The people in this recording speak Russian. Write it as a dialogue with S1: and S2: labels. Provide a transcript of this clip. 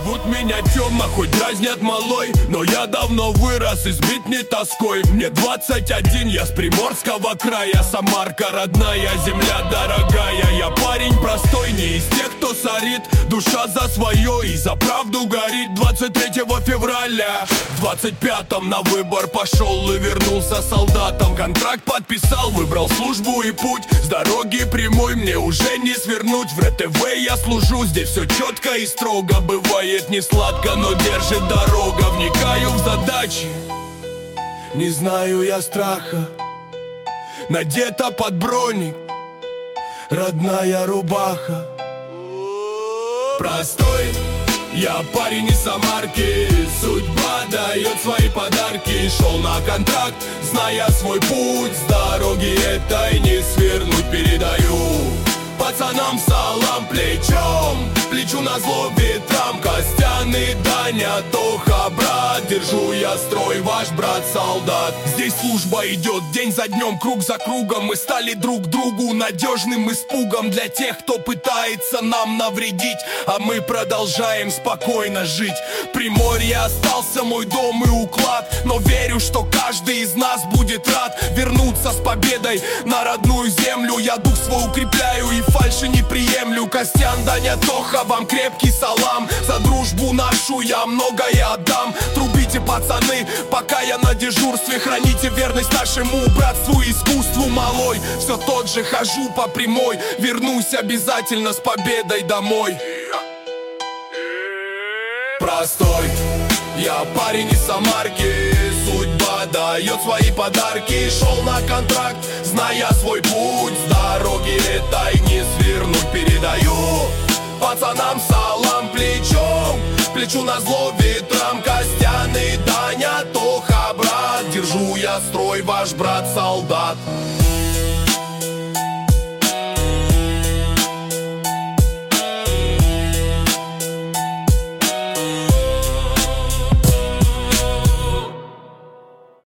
S1: Зовут меня Тёма, хоть дразнят малой, но я давно вырос и сбит не тоской. Мне 21, я с Приморского края, Самарка родная, земля дорогая. Я парень простой, не из тех, кто сорит, душа за свое и за правду горит. 23 февраля в 25-м на выбор пошел и вернулся солдатом. Контракт подписал, выбрал службу и путь. С дороги прямой мне уже не свернуть. В РТВ я служу, здесь все четко и строго. Бывает не сладко, но держит дорога. Вникаю в задачи, не знаю я страха. Надета под броник родная рубаха. Простой я парень из Самарки, судьба дает свои подарки. Шел на контракт, зная свой путь, с дороги этой не свернуть. Передаю пацанам салам плечом, плечу назло ветрам. Костян и Даня, Тоха, брат, держу я строй, ваш брат-солдат. Здесь служба идет день за днем, круг за кругом. Мы стали друг другу надежным испугом для тех, кто пытается нам навредить, а мы продолжаем спокойно жить. В Приморье остался мой дом и уклад, но верю, что каждый из нас будет рад вернуться с победой на родную землю. Я дух свой укрепляю и фальши не приемлю. Костян, Даня, Тоха, вам крепкий салам. За дружбу нашу я многое отдам. Трубите, пацаны, пока я на дежурстве. Храните верность нашему братству и искусству. Малой, все тот же, хожу по прямой. Вернусь обязательно с победой домой. Простой я парень из Самарки, судьба дает свои подарки. Шел на контракт, зная свой путь, с дороги этой не свернуть. Передаю пацанам салам плечом, плечу назло ветрам. Костян и Даня, Тоха, брат, держу я строй, ваш брат-солдат.